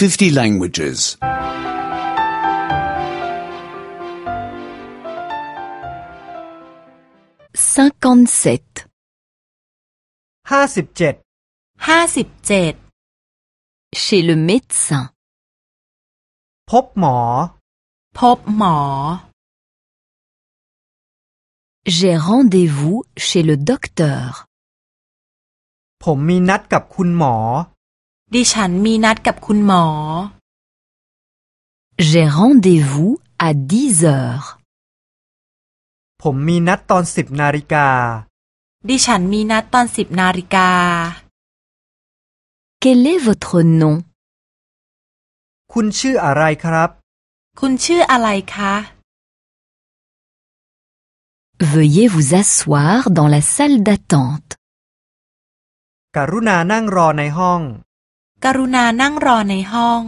50 languages. 57 57 chez le médecin. พบหมอพบหมอ J'ai rendez-vous chez le docteur. ผมมีนัดกับคุณหมอดิฉันมีนัดกับคุณหมอ J'ai rendez-vous à 10 heures. ผมมีนัดตอน10 นาฬิกาดิฉันมีนัดตอน10 นาฬิกา Quel est votre nom? คุณชื่ออะไรครับคุณชื่ออะไรคะ Veuillez vous asseoir dans la salle d'attente. กรุณานั่งรอในห้องกรุณานั่งรอในห้อง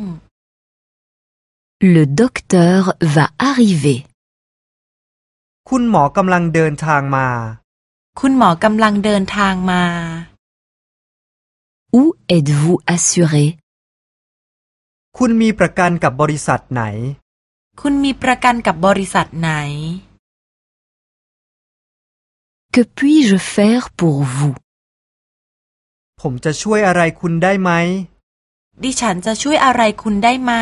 Le docteur va arriver. คุณหมอกำลังเดินทางมาคุณหมอกำลังเดินทางมา Où êtes-vous assuré? คุณมีประกันกับบริษัทไหนคุณมีประกันกับบริษัทไหน Que puis-je faire pour vous? ผมจะช่วยอะไรคุณได้ไหมดิฉันจะช่วยอะไรคุณได้ไหม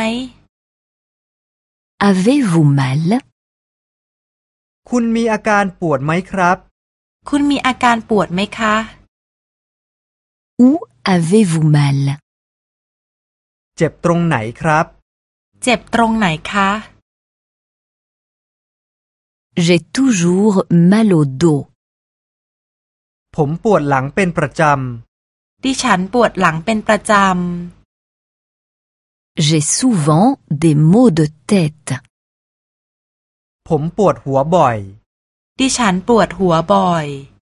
Avez-vous mal? คุณมีอาการปวดไหมครับคุณมีอาการปวดไหมคะ Où avez-vous mal? เจ็บตรงไหนครับเจ็บตรงไหนคะ J'ai toujours mal au dos. ผมปวดหลังเป็นประจดิฉันปวดหลังเป็นประจ J'ai souvent des maux de tête. ำผมปวดหัวบ่อยำ ดิฉันปวดหัวบ่อย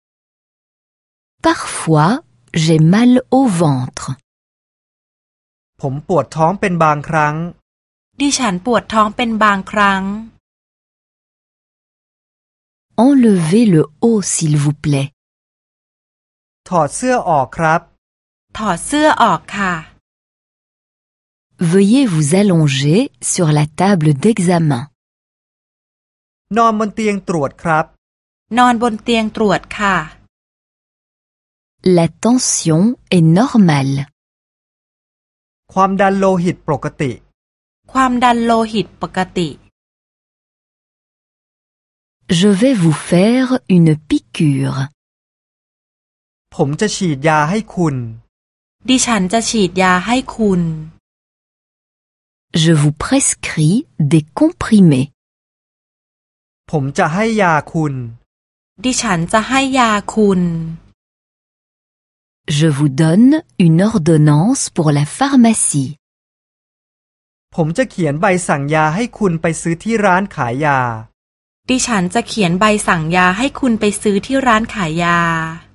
Parfois, j'ai mal au ventre. ผมปวดท้องเป็นบางครั้งดิฉันปวดท้องเป็นบางครั้ง Enlevez le haut, s'il vous plaît. ถอดเสื้อออกครับถอดเสื้อออกค่ะ Veuillez vous allonger sur la table d'examen. นอนบนเตียงตรวจครับนอนบนเตียงตรวจค่ะ La tension est normale. ความดันโลหิตปกติความดันโลหิตปกติ Je vais vous faire une piqûre. ผมจะฉีดยาให้คุณดิฉันจะฉีดยาให้คุณ Je vous prescris des comprimés. ผมจะให้ยาคุณดิฉันจะให้ยาคุณ Je vous donne une ordonnance pour la pharmacie. ผมจะเขียนใบสั่งยาให้คุณไปซื้อที่ร้านขายยาดิฉันจะเขียนใบสั่งยาให้คุณไปซื้อที่ร้านขายยา